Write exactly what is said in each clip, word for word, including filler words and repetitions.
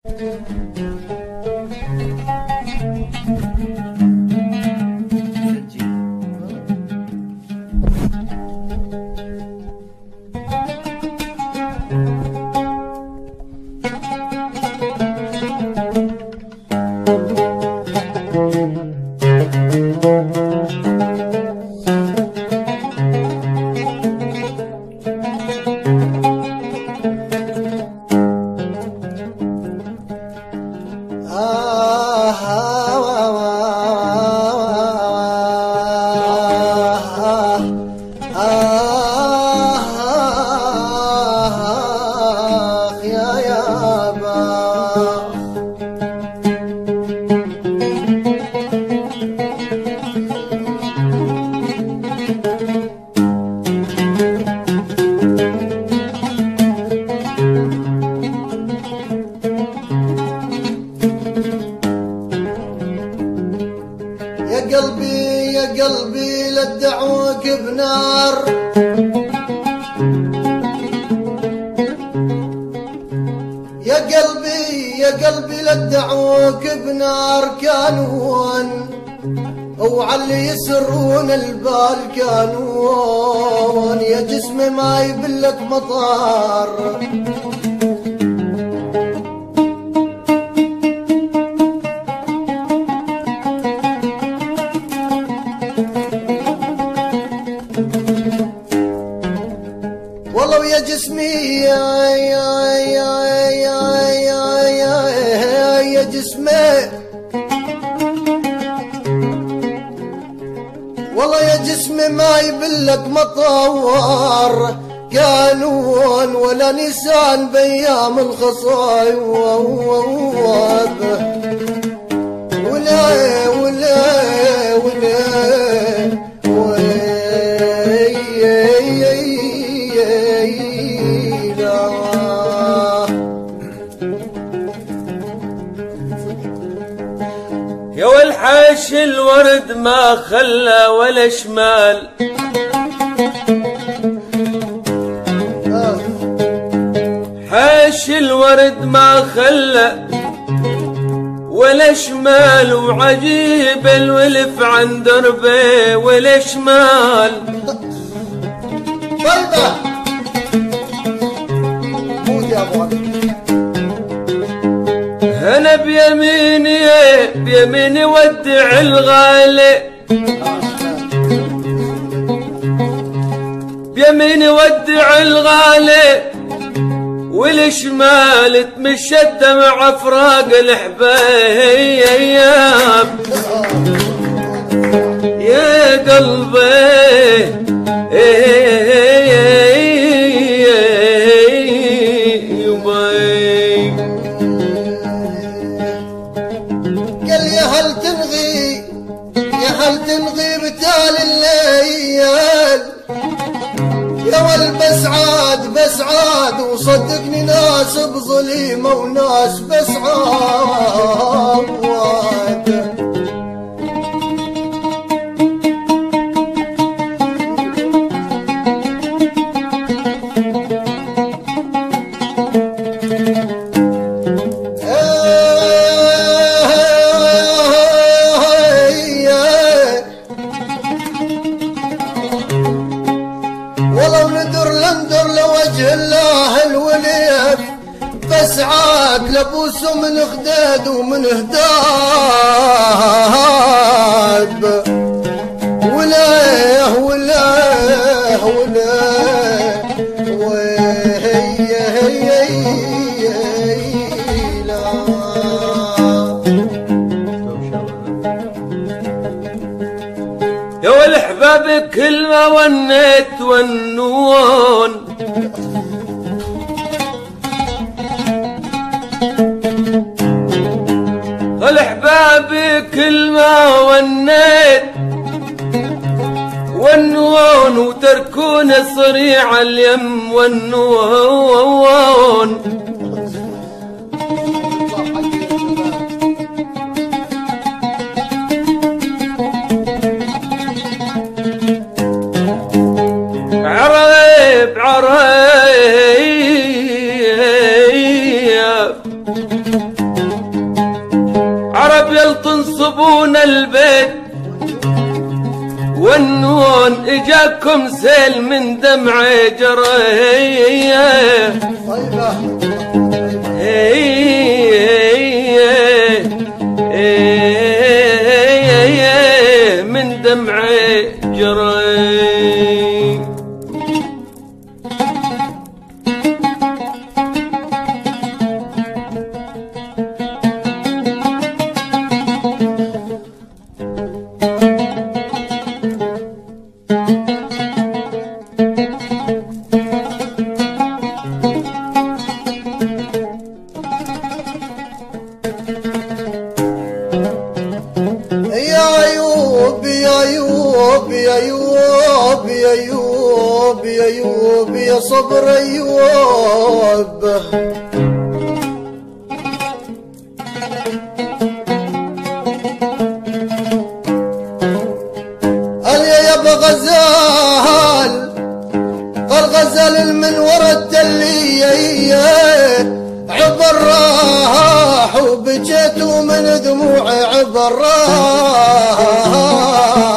قلبي للدعوك بنار، يا قلبي يا قلبي للدعوك بنار كانون، وعلي يسرون البال كانون، يا جسمي ما يبلك مطار. والله ويا جسمي يا يا يا يا يا يا يا جسمي، والله يا جسمي ما يبلك مطور كانون، ولا نسان بأيام الخصايب، ولا ولا ولا يا والحاش الورد ما خلى ولا شمال، حاش الورد ما خلى ولا شمال، وعجيب الولف عن دربه ولا شمال. طيبة موت يا ابو انا بيميني بيميني ودع الغالي، بيميني ودع الغالي، والشمال تمشت مع فراق الحبايب. يا قلبي هل تنغي بتال الليل، يا والبسعاد بسعاد، وصدقني ناس بظليمة وناس بسعاد. ولو ندر لندر لوجه الله الوليف، بسعاد لبوس من خداد ومن هداب، ولاه ولاه ولاه وهي هي لا. يا والحباب كل ما ونيت والنون، الحباب كل ما ونيت والنون، وتركون صريع اليم والنون. عريب عريب قال تنصبون البيت والنون اجاكم سيل من دمعي جريه من دمعي جريه. أيوب يا أيوب يا أيوب يا صبر أيوب قال يا يابا غزال قال غزال من ورا التلية عبر راح وبجيت ومن دموعي عبر راح.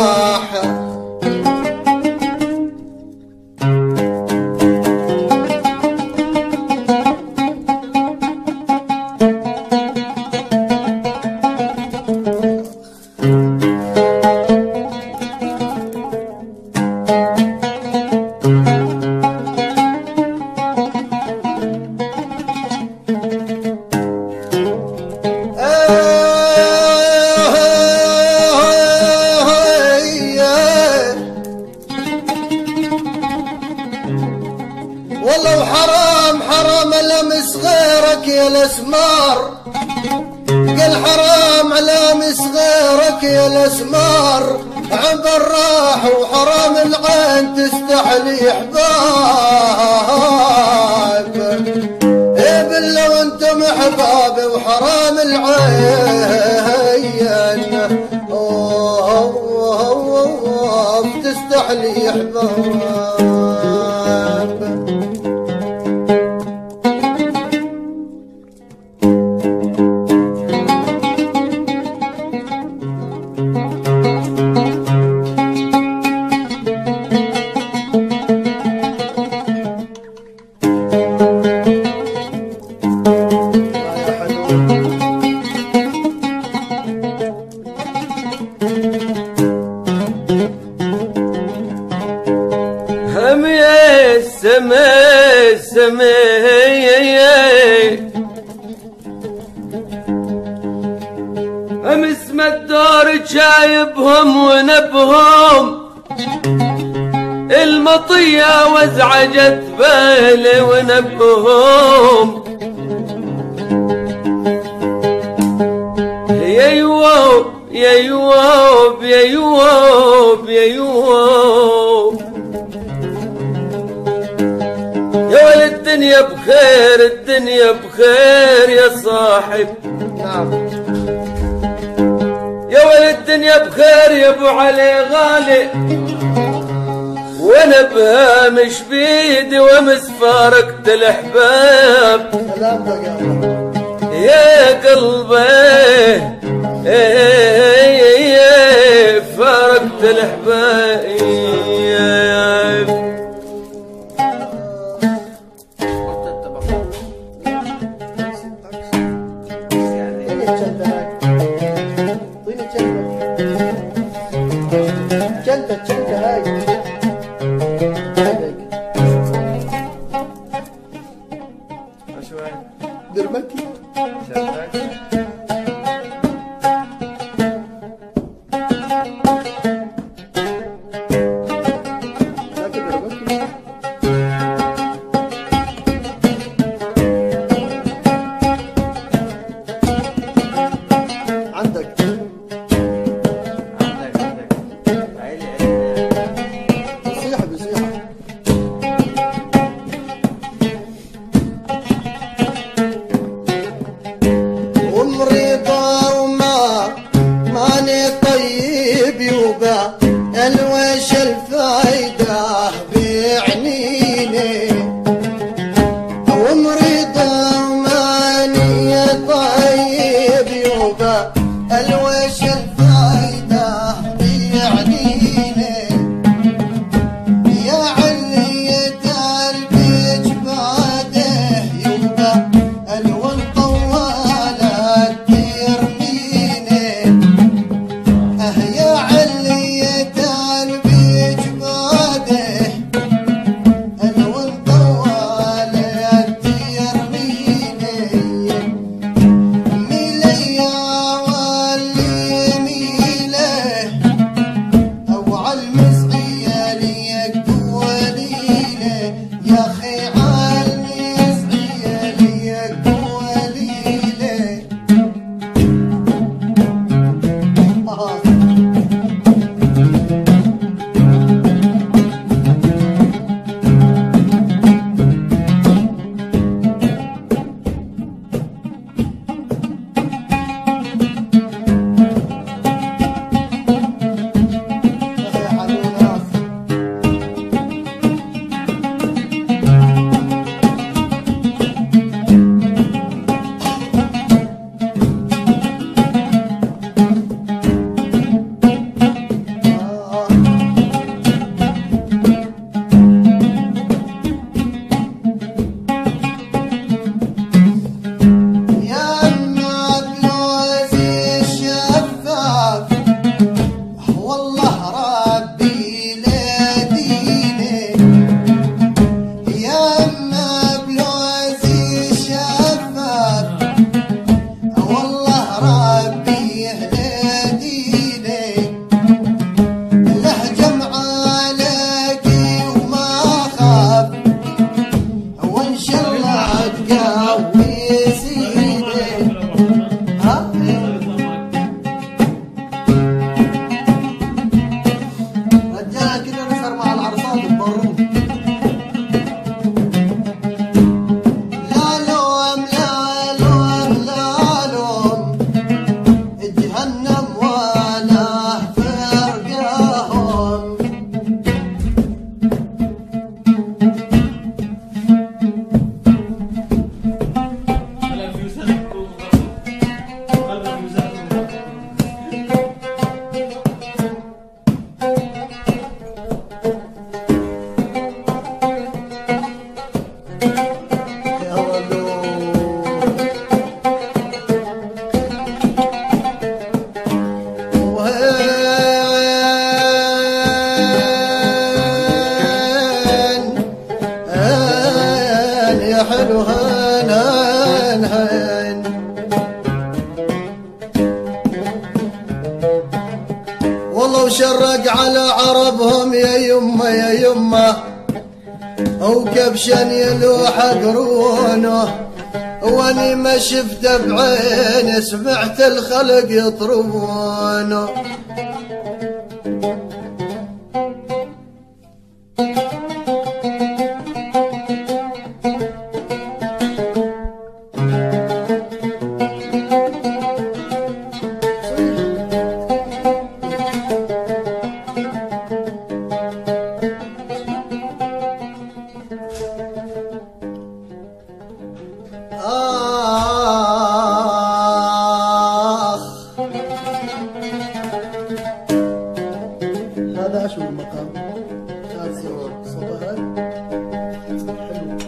والله وحرام حرام لمس غيرك يا الاسمار قال حرام لمس غيرك يا الاسمار عبر راح وحرام العين تستحلي احباب ايه بالله وانتم احبابي وحرام العين اوه تستحلي احباب. هم يا سما سما هم اسم الدار جايبهم ونبهم المطية وازعجت بالي ونبهم يا يوب يا يوب يا يوب يا يوب يا ولد الدنيا بخير الدنيا بخير يا صاحب. نعم يا ولد الدنيا بخير يا ابو علي غالي وانا بهامش بيدي وامس فارقت الاحباب. سلام بقى يا قلبي فارقت الاحباب. جلدة جلدة هاي دربكي عندك بصيحة بصيحة الوش الفايدة يعنيني يا علية البيج بعده يبقى الون طوالت ترميني اه يا علية البيج بعده الون طوالت ترميني ميليا واللي ميله او عالمسعية ليك وليله يا اخي عالمسعية ليك وليله آه. يا حنوناس آه. يا اما بلوزي الشفاف والله ربي لا ديني يا اما بلوزي الشفاف والله ربي لا ديني له جمعة لقي وما خاف وان شاء الله تقوي سيدي ها رجال كده نسهر مع العرصات ببروك لا لوم لا لوم لا لوم جهنم ولا فرقهم يا ولو وين هان يا حلو هان هان هان والله وشرق على عربهم يا يمه يا يمه او كبشا يلوح قرونه واني ما شفته بعيني سمعت الخلق يطربونه آخ هذا شو المقام؟ هذا صور صباح حلو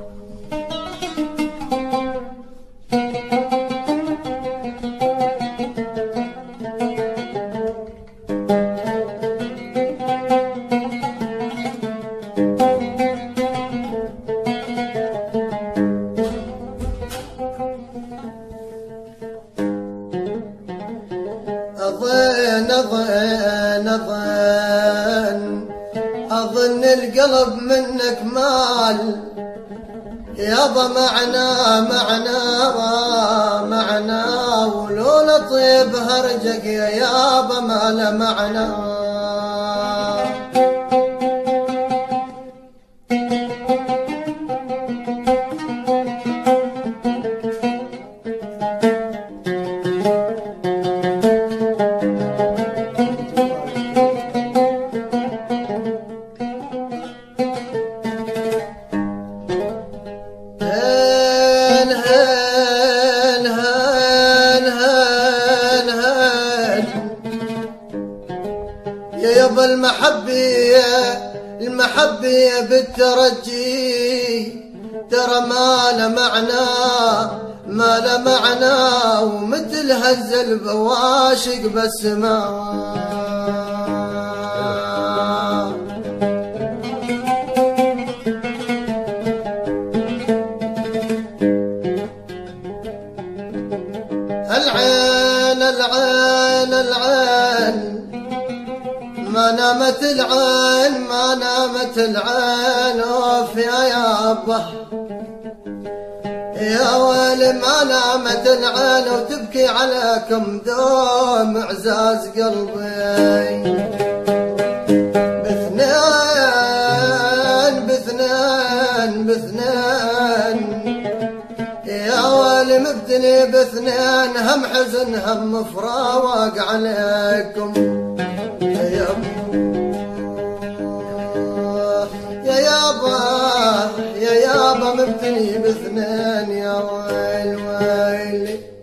أظن أظن أظن أظن القلب منك مال يابا معنا معنا معنا ولولا طيب هرجك يا يابا ما له معنا هان هان هان هان يابا المحبية المحبية بالترجي ترى ما له معنى ما له معنى ومثل هز البواشق بالسماء. العين العين العين ما نامت العين ما نامت العين اوف يا يابا يا ويلي ما نامت العين وتبكي عليكم دوم اعزاز قلبي. باثنين باثنين باثنين يا ويلي مبتلي باثنين هم حزن هم فراق عليكم يا يا يابا يا يابا مبتلي باثنين يا ويل ويلي.